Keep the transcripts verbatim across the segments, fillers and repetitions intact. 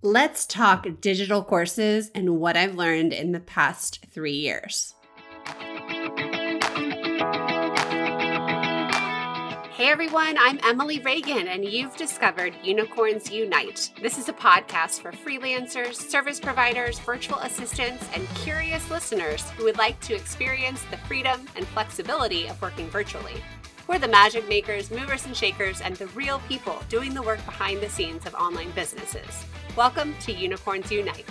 Let's talk digital courses and what I've learned in the past three years. Hey everyone, I'm Emily Reagan, and you've discovered Unicorns Unite. This is a podcast for freelancers, service providers, virtual assistants, and curious listeners who would like to experience the freedom and flexibility of working virtually. We're the magic makers, movers and shakers, and the real people doing the work behind the scenes of online businesses. Welcome to Unicorns Unite.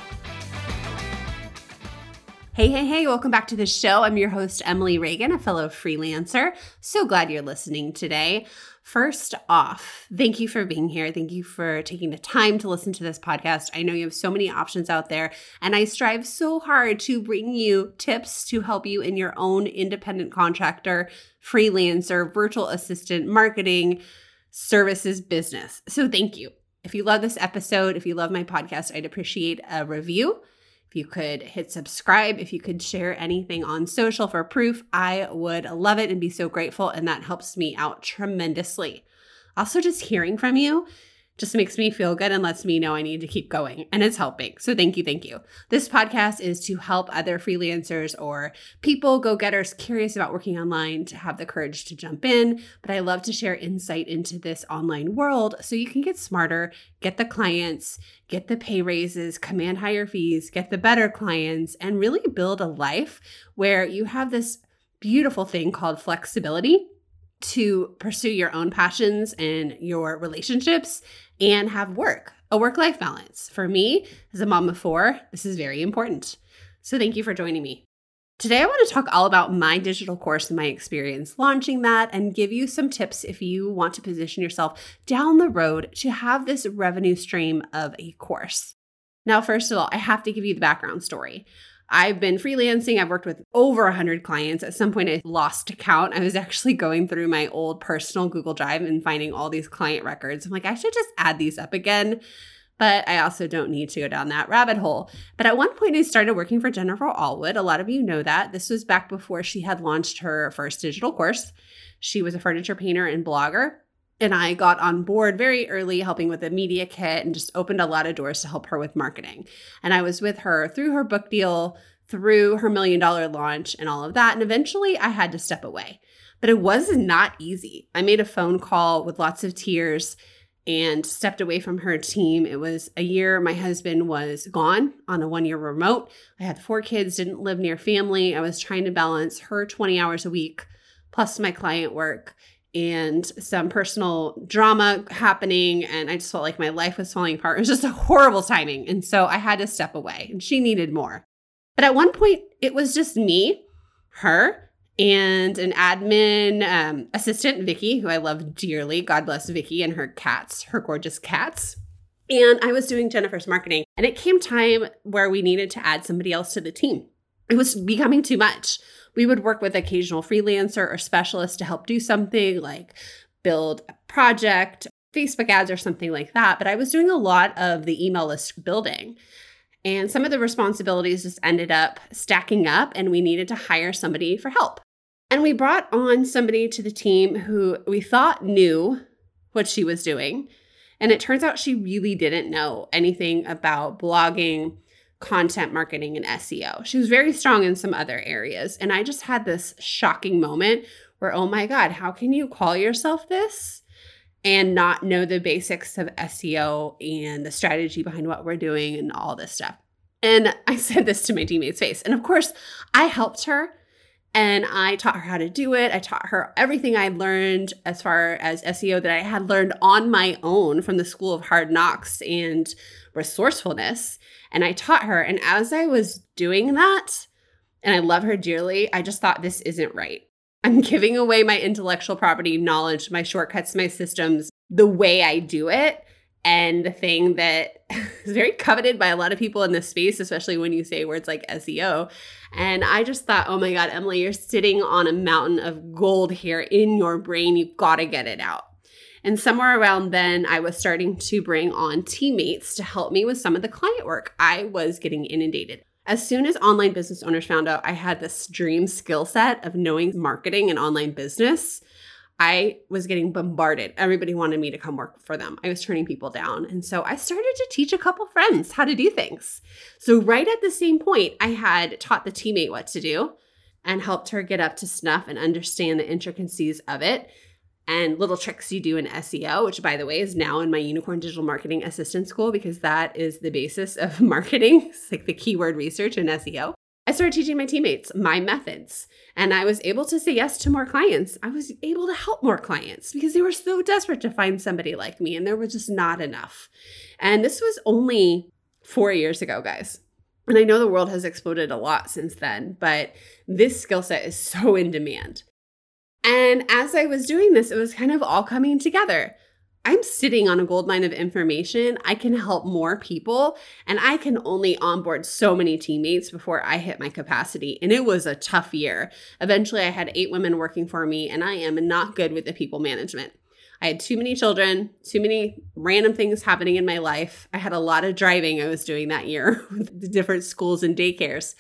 Hey, hey, hey, welcome back to the show. I'm your host, Emily Reagan, a fellow freelancer. So glad you're listening today. First off, thank you for being here. Thank you for taking the time to listen to this podcast. I know you have so many options out there, and I strive so hard to bring you tips to help you in your own independent contractor, freelancer, virtual assistant, marketing, services business. So thank you. If you love this episode, if you love my podcast, I'd appreciate a review. If you could hit subscribe, if you could share anything on social for proof, I would love it and be so grateful. And that helps me out tremendously. Also, just hearing from you just makes me feel good and lets me know I need to keep going. And it's helping. So thank you, thank you. This podcast is to help other freelancers or people, go-getters curious about working online to have the courage to jump in. But I love to share insight into this online world so you can get smarter, get the clients, get the pay raises, command higher fees, get the better clients, and really build a life where you have this beautiful thing called flexibility to pursue your own passions and your relationships and have work, a work-life balance. For me, as a mom of four, this is very important. So thank you for joining me. Today, I want to talk all about my digital course and my experience launching that and give you some tips if you want to position yourself down the road to have this revenue stream of a course. Now, first of all, I have to give you the background story. I've been freelancing. I've worked with over one hundred clients. At some point, I lost count. I was actually going through my old personal Google Drive and finding all these client records. I'm like, I should just add these up again. But I also don't need to go down that rabbit hole. But at one point, I started working for Jennifer Allwood. A lot of you know that. This was back before she had launched her first digital course. She was a furniture painter and blogger. And I got on board very early, helping with a media kit and just opened a lot of doors to help her with marketing. And I was with her through her book deal, through her million dollar launch and all of that. And eventually I had to step away. But it was not easy. I made a phone call with lots of tears and stepped away from her team. It was a year my husband was gone on a one-year remote. I had four kids, didn't live near family. I was trying to balance her twenty hours a week plus my client work and some personal drama happening. And I just felt like my life was falling apart. It was just a horrible timing. And so I had to step away and she needed more. But at one point, it was just me, her, and an admin um, assistant, Vicky, who I love dearly. God bless Vicky and her cats, her gorgeous cats. And I was doing Jennifer's marketing. And it came time where we needed to add somebody else to the team. It was becoming too much. We would work with occasional freelancer or specialist to help do something like build a project, Facebook ads or something like that. But I was doing a lot of the email list building. And some of the responsibilities just ended up stacking up and we needed to hire somebody for help. And we brought on somebody to the team who we thought knew what she was doing. And it turns out she really didn't know anything about blogging, content marketing, and S E O. She was very strong in some other areas. And I just had this shocking moment where, oh my God, how can you call yourself this and not know the basics of S E O and the strategy behind what we're doing and all this stuff? And I said this to my teammate's face. And of course, I helped her and I taught her how to do it. I taught her everything I learned as far as S E O that I had learned on my own from the School of Hard Knocks and resourcefulness. And I taught her. And as I was doing that, and I love her dearly, I just thought, this isn't right. I'm giving away my intellectual property knowledge, my shortcuts, my systems, the way I do it. And the thing that is very coveted by a lot of people in this space, especially when you say words like S E O. And I just thought, oh my God, Emily, you're sitting on a mountain of gold here in your brain. You've got to get it out. And somewhere around then, I was starting to bring on teammates to help me with some of the client work. I was getting inundated. As soon as online business owners found out I had this dream skill set of knowing marketing and online business, I was getting bombarded. Everybody wanted me to come work for them. I was turning people down. And so I started to teach a couple friends how to do things. So right at the same point, I had taught the teammate what to do and helped her get up to snuff and understand the intricacies of it and little tricks you do in S E O, which, by the way, is now in my Unicorn Digital Marketing Assistant School because that is the basis of marketing. It's like the keyword research in S E O. I started teaching my teammates my methods, and I was able to say yes to more clients. I was able to help more clients because they were so desperate to find somebody like me, and there was just not enough. And this was only four years ago, guys. And I know the world has exploded a lot since then, but this skill set is so in demand. And as I was doing this, it was kind of all coming together. I'm sitting on a goldmine of information. I can help more people, and I can only onboard so many teammates before I hit my capacity. And it was a tough year. Eventually, I had eight women working for me, and I am not good with the people management. I had too many children, too many random things happening in my life. I had a lot of driving I was doing that year with the different schools and daycares.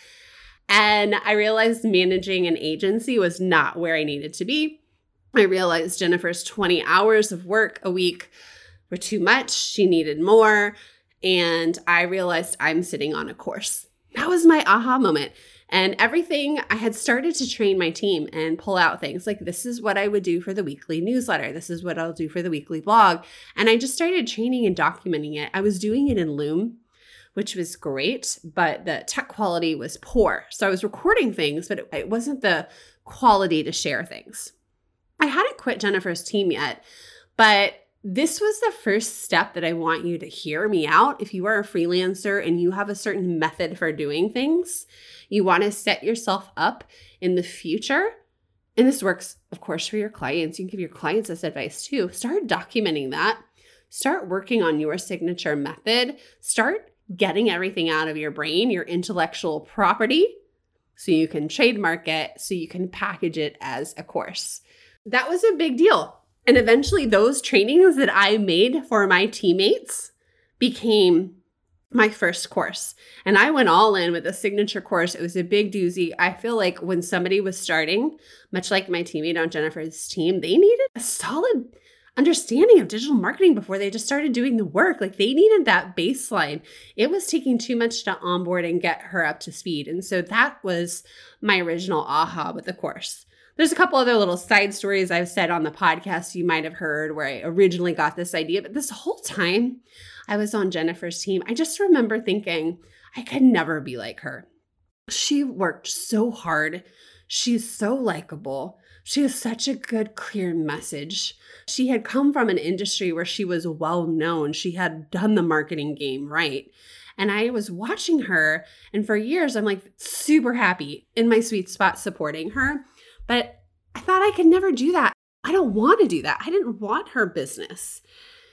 And I realized managing an agency was not where I needed to be. I realized Jennifer's twenty hours of work a week were too much. She needed more. And I realized I'm sitting on a course. That was my aha moment. And everything, I had started to train my team and pull out things like, this is what I would do for the weekly newsletter. This is what I'll do for the weekly blog. And I just started training and documenting it. I was doing it in Loom, which was great, but the tech quality was poor. So I was recording things, but it, it wasn't the quality to share things. I hadn't quit Jennifer's team yet, but this was the first step that I want you to hear me out. If you are a freelancer and you have a certain method for doing things, you want to set yourself up in the future. And this works, of course, for your clients. You can give your clients this advice too. Start documenting that. Start working on your signature method. Start getting everything out of your brain, your intellectual property, so you can trademark it, so you can package it as a course. That was a big deal. And eventually those trainings that I made for my teammates became my first course. And I went all in with a signature course. It was a big doozy. I feel like when somebody was starting, much like my teammate on Jennifer's team, they needed a solid understanding of digital marketing before they just started doing the work. Like they needed that baseline. It was taking too much to onboard and get her up to speed. And so that was my original aha with the course. There's a couple other little side stories I've said on the podcast you might have heard where I originally got this idea. But this whole time I was on Jennifer's team, I just remember thinking, I could never be like her. She worked so hard. She's so likable. She has such a good, clear message. She had come from an industry where she was well known. She had done the marketing game right. And I was watching her, and for years, I'm like super happy in my sweet spot supporting her. But I thought I could never do that. I don't want to do that. I didn't want her business.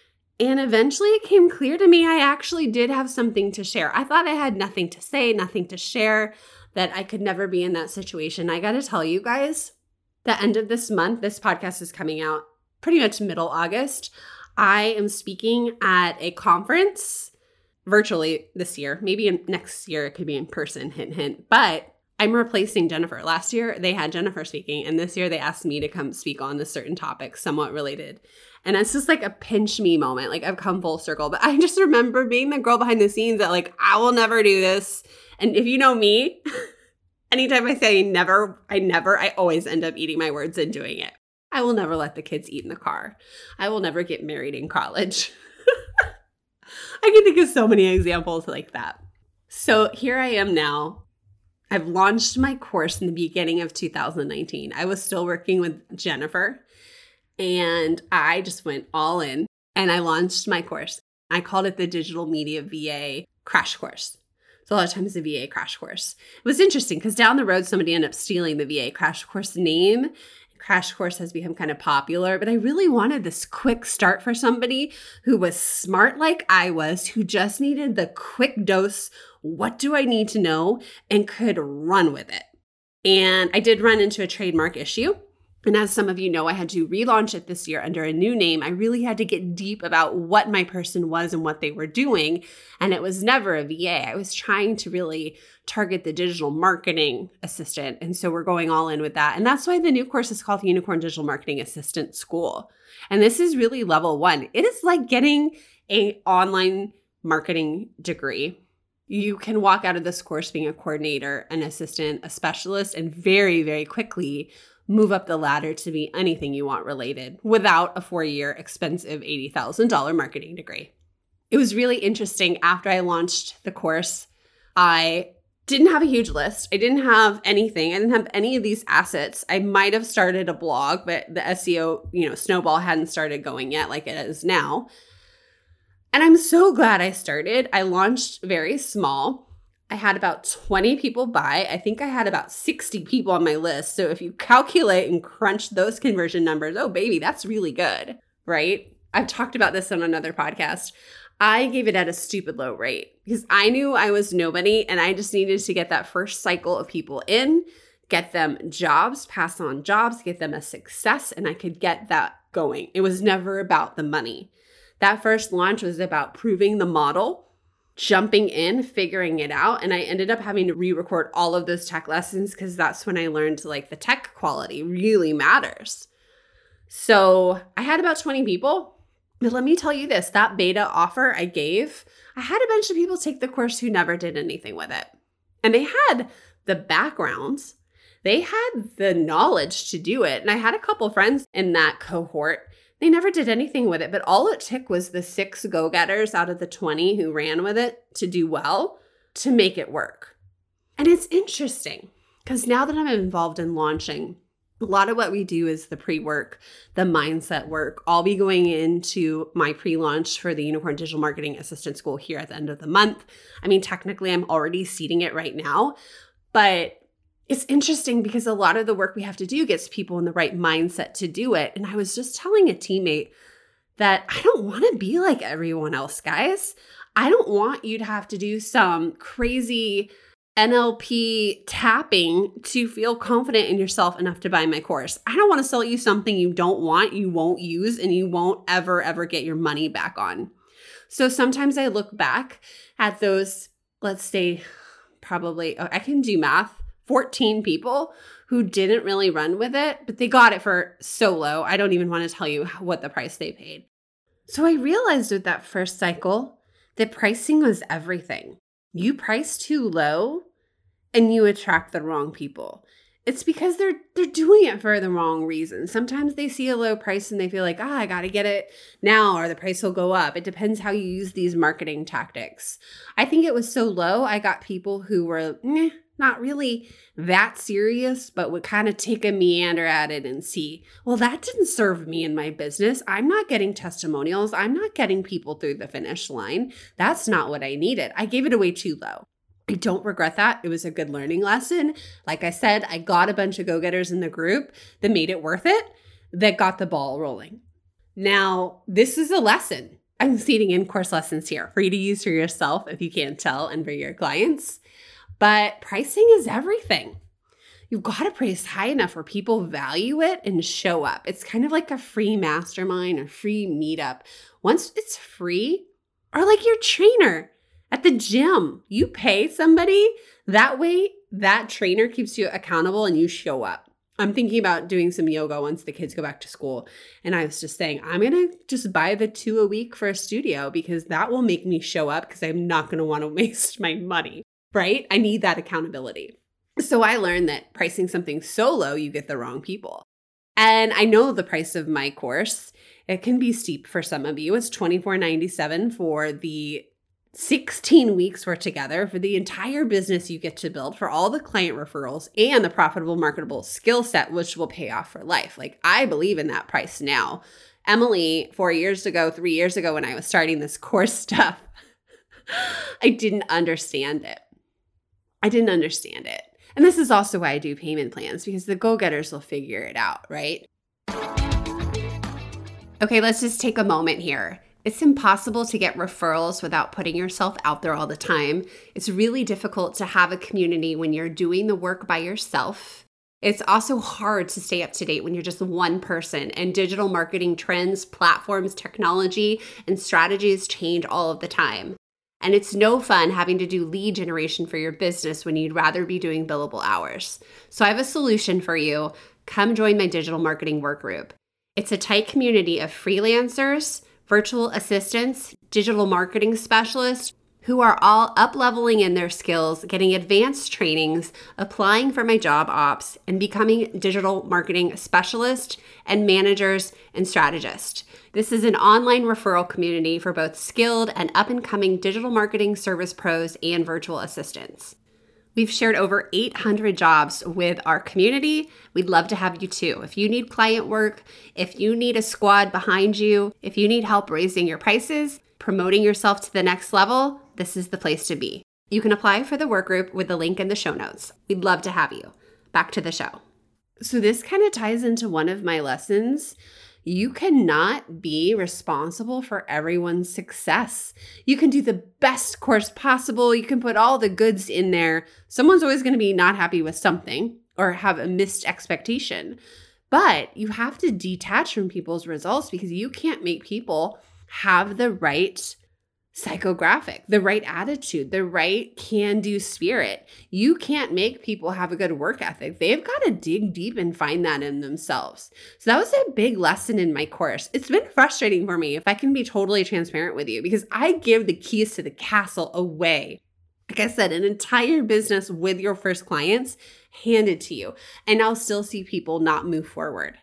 And eventually it came clear to me I actually did have something to share. I thought I had nothing to say, nothing to share, that I could never be in that situation. I got to tell you guys, the end of this month, this podcast is coming out pretty much middle August. I am speaking at a conference virtually this year. Maybe in, next year it could be in person, hint, hint. But I'm replacing Jennifer. Last year, they had Jennifer speaking, and this year they asked me to come speak on a certain topic, somewhat related. And it's just like a pinch me moment. Like I've come full circle. But I just remember being the girl behind the scenes that like, I will never do this. And if you know me, anytime I say never, I never, I always end up eating my words and doing it. I will never let the kids eat in the car. I will never get married in college. I can think of so many examples like that. So here I am now. I've launched my course in the beginning of two thousand nineteen. I was still working with Jennifer, and I just went all in, and I launched my course. I called it the Digital Media V A Crash Course. So a lot of times the V A Crash Course. It was interesting because down the road, somebody ended up stealing the V A Crash Course name. Crash Course has become kind of popular, but I really wanted this quick start for somebody who was smart like I was, who just needed the quick dose, what do I need to know, and could run with it. And I did run into a trademark issue. And as some of you know, I had to relaunch it this year under a new name. I really had to get deep about what my person was and what they were doing. And it was never a V A. I was trying to really target the digital marketing assistant. And so we're going all in with that. And that's why the new course is called the Unicorn Digital Marketing Assistant School. And this is really level one. It is like getting an online marketing degree. You can walk out of this course being a coordinator, an assistant, a specialist, and very, very quickly move up the ladder to be anything you want related without a four-year expensive eighty thousand dollars marketing degree. It was really interesting. After I launched the course, I didn't have a huge list. I didn't have anything. I didn't have any of these assets. I might have started a blog, but the S E O, you know, snowball hadn't started going yet like it is now. And I'm so glad I started. I launched very small. I had about twenty people buy. I think I had about sixty people on my list. So if you calculate and crunch those conversion numbers, oh baby, that's really good, right? I've talked about this on another podcast. I gave it at a stupid low rate because I knew I was nobody and I just needed to get that first cycle of people in, get them jobs, pass on jobs, get them a success, and I could get that going. It was never about the money. That first launch was about proving the model, jumping in, figuring it out. And I ended up having to re-record all of those tech lessons because that's when I learned like the tech quality really matters. So I had about twenty people. But let me tell you this, that beta offer I gave, I had a bunch of people take the course who never did anything with it. And they had the backgrounds. They had the knowledge to do it. And I had a couple friends in that cohort. They never did anything with it, but all it took was the six go-getters out of the twenty who ran with it to do well to make it work. And it's interesting because now that I'm involved in launching, a lot of what we do is the pre-work, the mindset work. I'll be going into my pre-launch for the Unicorn Digital Marketing Assistant School here at the end of the month. I mean, technically, I'm already seeding it right now, but it's interesting because a lot of the work we have to do gets people in the right mindset to do it. And I was just telling a teammate that I don't want to be like everyone else, guys. I don't want you to have to do some crazy N L P tapping to feel confident in yourself enough to buy my course. I don't want to sell you something you don't want, you won't use, and you won't ever, ever get your money back on. So sometimes I look back at those, let's say, probably, oh, I can do math, fourteen people who didn't really run with it, but they got it for so low. I don't even want to tell you what the price they paid. So I realized with that first cycle that pricing was everything. You price too low and you attract the wrong people. It's because they're they're doing it for the wrong reasons. Sometimes they see a low price and they feel like, ah, I got to get it now or the price will go up. It depends how you use these marketing tactics. I think it was so low, I got people who were eh, not really that serious, but would kind of take a meander at it and see, well, that didn't serve me in my business. I'm not getting testimonials. I'm not getting people through the finish line. That's not what I needed. I gave it away too low. I don't regret that. It was a good learning lesson. Like I said, I got a bunch of go-getters in the group that made it worth it, that got the ball rolling. Now, this is a lesson. I'm seeding in-course lessons here for you to use for yourself if you can't tell and for your clients. But pricing is everything. You've got to price high enough where people value it and show up. It's kind of like a free mastermind or free meetup. Once it's free, or like your trainer at the gym, you pay somebody. That way, that trainer keeps you accountable and you show up. I'm thinking about doing some yoga once the kids go back to school. And I was just saying, I'm going to just buy the two a week for a studio because that will make me show up because I'm not going to want to waste my money. Right? I need that accountability. So I learned that pricing something so low, you get the wrong people. And I know the price of my course, it can be steep for some of you. It's twenty-four ninety-seven for the sixteen weeks we're together, for the entire business you get to build, for all the client referrals and the profitable, marketable skill set, which will pay off for life. Like, I believe in that price now. Emily, four years ago, three years ago, when I was starting this course stuff, I didn't understand it. I didn't understand it. And this is also why I do payment plans, because the go-getters will figure it out, right? Okay, let's just take a moment here. It's impossible to get referrals without putting yourself out there all the time. It's really difficult to have a community when you're doing the work by yourself. It's also hard to stay up to date when you're just one person, and digital marketing trends, platforms, technology, and strategies change all of the time. And it's no fun having to do lead generation for your business when you'd rather be doing billable hours. So I have a solution for you. Come join my digital marketing work group. It's a tight community of freelancers, virtual assistants, digital marketing specialists, who are all up-leveling in their skills, getting advanced trainings, applying for my job ops, and becoming digital marketing specialists and managers and strategists. This is an online referral community for both skilled and up-and-coming digital marketing service pros and virtual assistants. We've shared over eight hundred jobs with our community. We'd love to have you too. If you need client work, if you need a squad behind you, if you need help raising your prices, promoting yourself to the next level, this is the place to be. You can apply for the work group with the link in the show notes. We'd love to have you. Back to the show. So this kind of ties into one of my lessons. You cannot be responsible for everyone's success. You can do the best course possible. You can put all the goods in there. Someone's always going to be not happy with something or have a missed expectation. But you have to detach from people's results because you can't make people have the right psychographic, the right attitude, the right can-do spirit. You can't make people have a good work ethic. They've got to dig deep and find that in themselves. So that was a big lesson in my course. It's been frustrating for me, if I can be totally transparent with you, because I give the keys to the castle away. Like I said, an entire business with your first clients handed to you, and I'll still see people not move forward.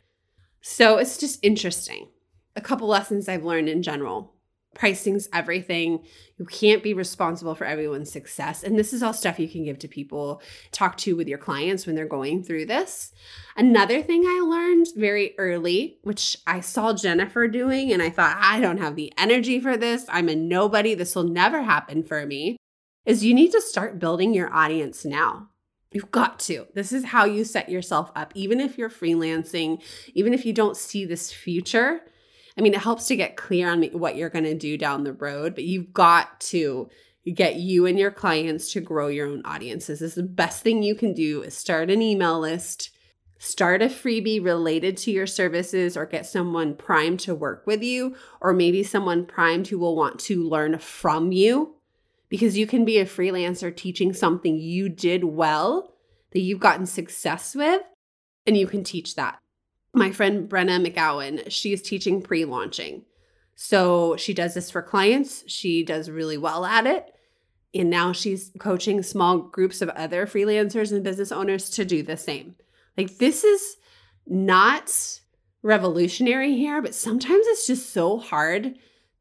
So it's just interesting. A couple lessons I've learned in general. Pricing's everything. You can't be responsible for everyone's success. And this is all stuff you can give to people, talk to with your clients when they're going through this. Another thing I learned very early, which I saw Jennifer doing, and I thought, I don't have the energy for this. I'm a nobody. This will never happen for me, is you need to start building your audience now. You've got to. This is how you set yourself up. Even if you're freelancing, even if you don't see this future, I mean, it helps to get clear on what you're going to do down the road, but you've got to get you and your clients to grow your own audiences. This is the best thing you can do is start an email list, start a freebie related to your services, or get someone primed to work with you, or maybe someone primed who will want to learn from you, because you can be a freelancer teaching something you did well that you've gotten success with, and you can teach that. My friend Brenna McGowan, she is teaching pre-launching. So she does this for clients. She does really well at it. And now she's coaching small groups of other freelancers and business owners to do the same. Like, this is not revolutionary here, but sometimes it's just so hard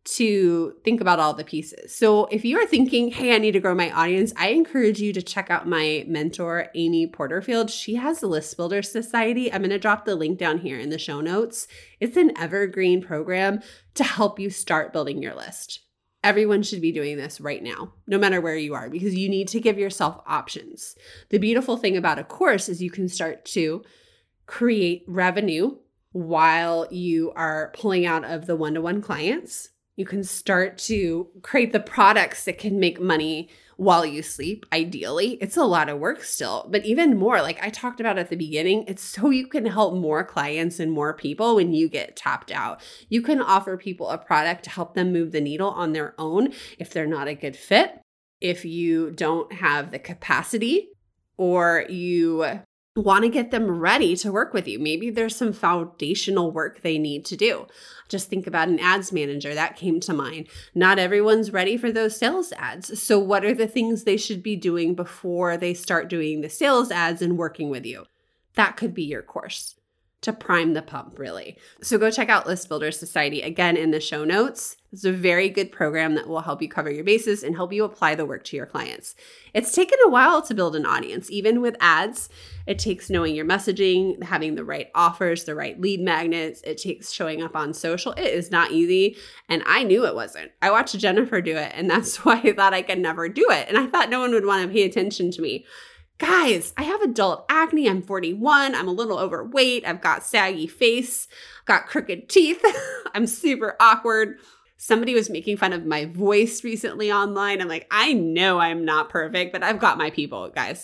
to think about all the pieces. So if you are thinking, hey, I need to grow my audience, I encourage you to check out my mentor, Amy Porterfield. She has the List Builder Society. I'm going to drop the link down here in the show notes. It's an evergreen program to help you start building your list. Everyone should be doing this right now, no matter where you are, because you need to give yourself options. The beautiful thing about a course is you can start to create revenue while you are pulling out of the one-to-one clients. You can start to create the products that can make money while you sleep, ideally. It's a lot of work still, but even more, like I talked about at the beginning, it's so you can help more clients and more people when you get tapped out. You can offer people a product to help them move the needle on their own if they're not a good fit, if you don't have the capacity, or you want to get them ready to work with you. Maybe there's some foundational work they need to do. Just think about an ads manager. That came to mind. Not everyone's ready for those sales ads. So what are the things they should be doing before they start doing the sales ads and working with you? That could be your course to prime the pump, really. So go check out List Builder Society, again, in the show notes. It's a very good program that will help you cover your bases and help you apply the work to your clients. It's taken a while to build an audience. Even with ads, it takes knowing your messaging, having the right offers, the right lead magnets. It takes showing up on social. It is not easy, and I knew it wasn't. I watched Jennifer do it, and that's why I thought I could never do it, and I thought no one would want to pay attention to me. Guys, I have adult acne. I'm forty-one. I'm a little overweight. I've got saggy face, got crooked teeth. I'm super awkward. Somebody was making fun of my voice recently online. I'm like, I know I'm not perfect, but I've got my people, guys.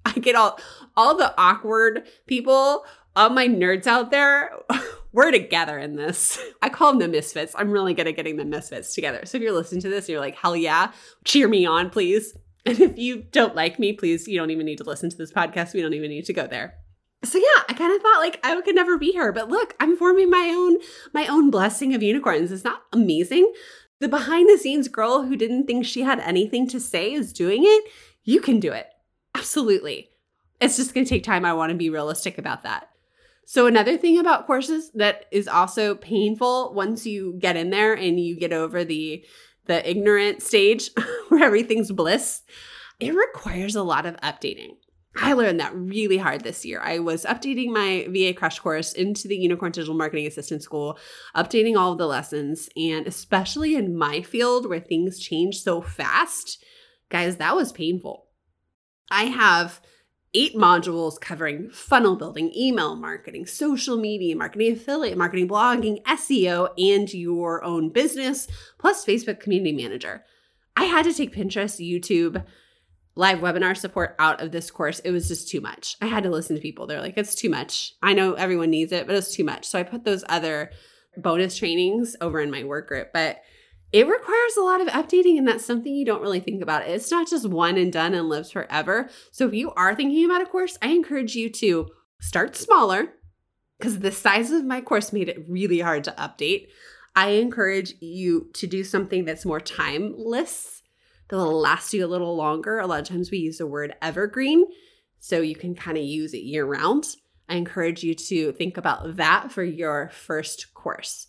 I get all, all the awkward people, all my nerds out there. We're together in this. I call them the misfits. I'm really good at getting the misfits together. So if you're listening to this, you're like, hell yeah, cheer me on, please. And if you don't like me, please, you don't even need to listen to this podcast. We don't even need to go there. So yeah, I kind of thought like I could never be her, but look, I'm forming my own, my own blessing of unicorns. It's not amazing. The behind the scenes girl who didn't think she had anything to say is doing it. You can do it. Absolutely. It's just going to take time. I want to be realistic about that. So another thing about courses that is also painful once you get in there and you get over the, the ignorant stage where everything's bliss, it requires a lot of updating. I learned that really hard this year. I was updating my V A crash course into the Unicorn Digital Marketing Assistant School, updating all of the lessons, and especially in my field where things change so fast, guys, that was painful. I have eight modules covering funnel building, email marketing, social media marketing, affiliate marketing, blogging, S E O, and your own business, plus Facebook Community Manager. I had to take Pinterest, YouTube, live webinar support out of this course. It was just too much. I had to listen to people. They're like, it's too much. I know everyone needs it, but it's too much. So I put those other bonus trainings over in my work group, but it requires a lot of updating, and that's something you don't really think about. It's not just one and done and lives forever. So if you are thinking about a course, I encourage you to start smaller because the size of my course made it really hard to update. I encourage you to do something that's more timeless, that will last you a little longer. A lot of times we use the word evergreen, so you can kind of use it year round. I encourage you to think about that for your first course.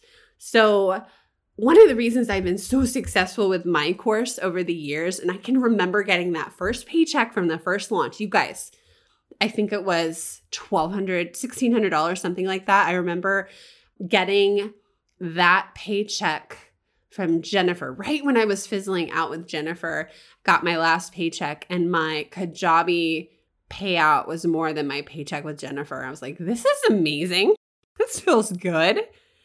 So one of the reasons I've been so successful with my course over the years, and I can remember getting that first paycheck from the first launch, you guys, I think it was twelve hundred dollars, sixteen hundred dollars, something like that. I remember getting that paycheck from Jennifer right when I was fizzling out with Jennifer, got my last paycheck, and my Kajabi payout was more than my paycheck with Jennifer. I was like, this is amazing. This feels good.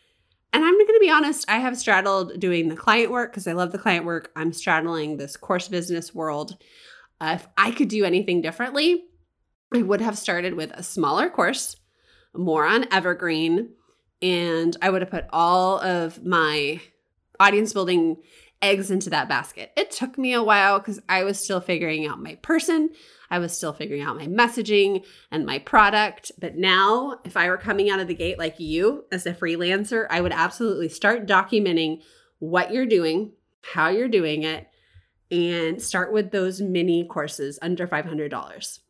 And I'm going to be honest, I have straddled doing the client work because I love the client work. I'm straddling this course business world. Uh, if I could do anything differently, I would have started with a smaller course, more on evergreen, and I would have put all of my audience building eggs into that basket. It took me a while because I was still figuring out my person. I was still figuring out my messaging and my product. But now, if I were coming out of the gate like you as a freelancer, I would absolutely start documenting what you're doing, how you're doing it, and start with those mini courses under five hundred dollars.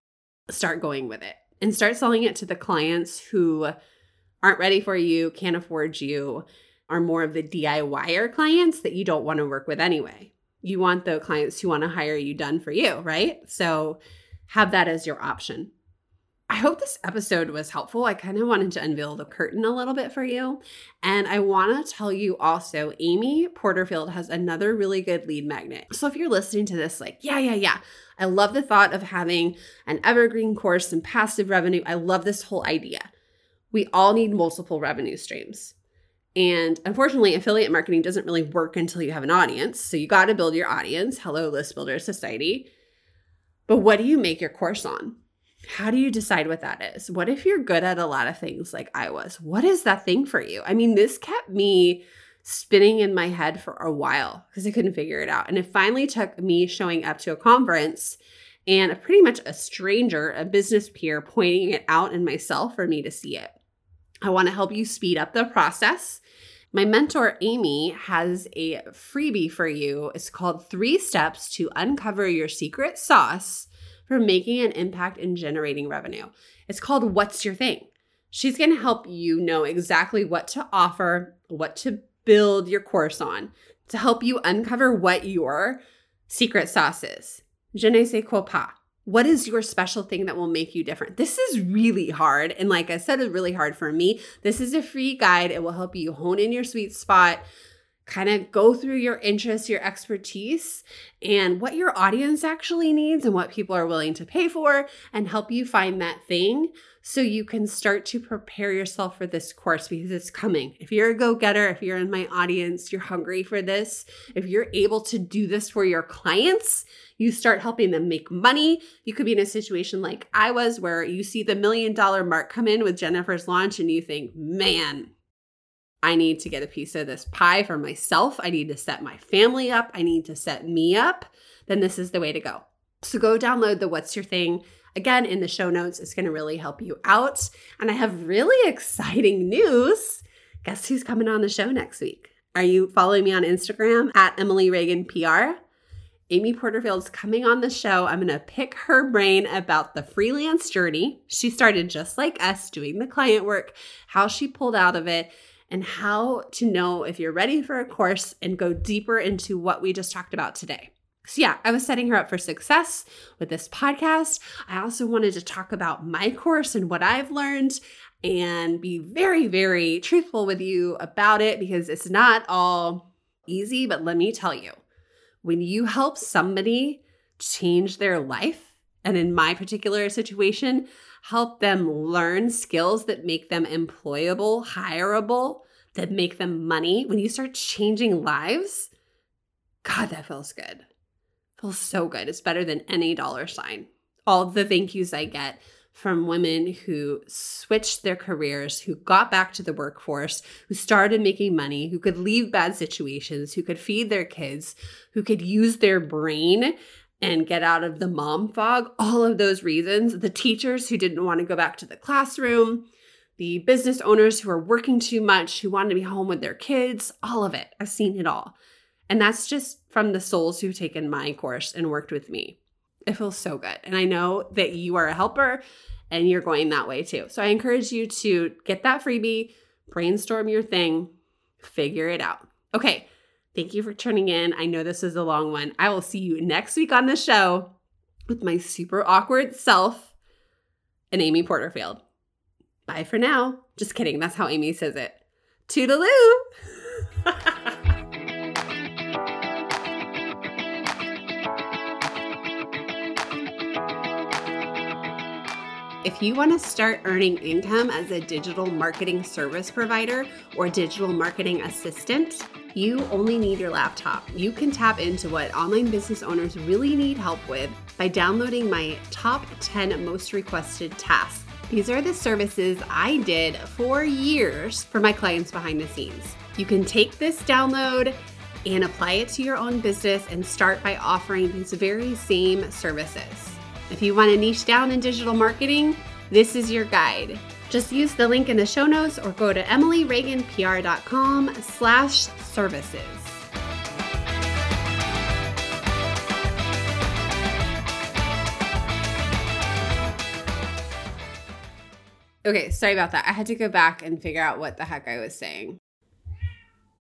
Start going with it and start selling it to the clients who aren't ready for you, can't afford you, are more of the DIYer clients that you don't want to work with anyway. You want the clients who want to hire you done for you, right? So have that as your option. I hope this episode was helpful. I kind of wanted to unveil the curtain a little bit for you. And I want to tell you also, Amy Porterfield has another really good lead magnet. So if you're listening to this, like, yeah, yeah, yeah, I love the thought of having an evergreen course and passive revenue. I love this whole idea. We all need multiple revenue streams. And unfortunately, affiliate marketing doesn't really work until you have an audience. So you got to build your audience. Hello, List Builder Society. But what do you make your course on? How do you decide what that is? What if you're good at a lot of things like I was? What is that thing for you? I mean, this kept me spinning in my head for a while because I couldn't figure it out. And it finally took me showing up to a conference and a pretty much a stranger, a business peer, pointing it out in myself for me to see it. I want to help you speed up the process. My mentor, Amy, has a freebie for you. It's called Three Steps to Uncover Your Secret Sauce for Making an Impact and Generating Revenue. It's called What's Your Thing? She's going to help you know exactly what to offer, what to build your course on, to help you uncover what your secret sauce is. Je ne sais quoi pas. What is your special thing that will make you different? This is really hard. And like I said, it's really hard for me. This is a free guide. It will help you hone in your sweet spot, kind of go through your interests, your expertise, and what your audience actually needs and what people are willing to pay for, and help you find that thing so you can start to prepare yourself for this course because it's coming. If you're a go-getter, if you're in my audience, you're hungry for this, if you're able to do this for your clients, you start helping them make money. You could be in a situation like I was where you see the million dollar mark come in with Jennifer's launch and you think, man, I need to get a piece of this pie for myself. I need to set my family up. I need to set me up. Then this is the way to go. So go download the What's Your Thing. Again, in the show notes, it's going to really help you out. And I have really exciting news. Guess who's coming on the show next week? Are you following me on Instagram at Emily Reagan P R? Amy Porterfield's coming on the show. I'm going to pick her brain about the freelance journey. She started just like us doing the client work, how she pulled out of it, and how to know if you're ready for a course and go deeper into what we just talked about today. So yeah, I was setting her up for success with this podcast. I also wanted to talk about my course and what I've learned and be very, very truthful with you about it because it's not all easy, but let me tell you, when you help somebody change their life, and in my particular situation, help them learn skills that make them employable, hireable, that make them money. When you start changing lives, God, that feels good. Feels so good. It's better than any dollar sign. All the thank yous I get from women who switched their careers, who got back to the workforce, who started making money, who could leave bad situations, who could feed their kids, who could use their brain and get out of the mom fog, all of those reasons. The teachers who didn't want to go back to the classroom, the business owners who are working too much, who wanted to be home with their kids, all of it. I've seen it all. And that's just from the souls who've taken my course and worked with me. It feels so good. And I know that you are a helper and you're going that way too. So I encourage you to get that freebie, brainstorm your thing, figure it out. Okay. Thank you for tuning in. I know this is a long one. I will see you next week on the show with my super awkward self and Amy Porterfield. Bye for now. Just kidding. That's how Amy says it. Toodaloo. If you want to start earning income as a digital marketing service provider or digital marketing assistant, you only need your laptop. You can tap into what online business owners really need help with by downloading my top ten most requested tasks. These are the services I did for years for my clients behind the scenes. You can take this download and apply it to your own business and start by offering these very same services. If you want to niche down in digital marketing, this is your guide. Just use the link in the show notes or go to emilyreaganpr.com slash services. Okay, sorry about that. I had to go back and figure out what the heck I was saying.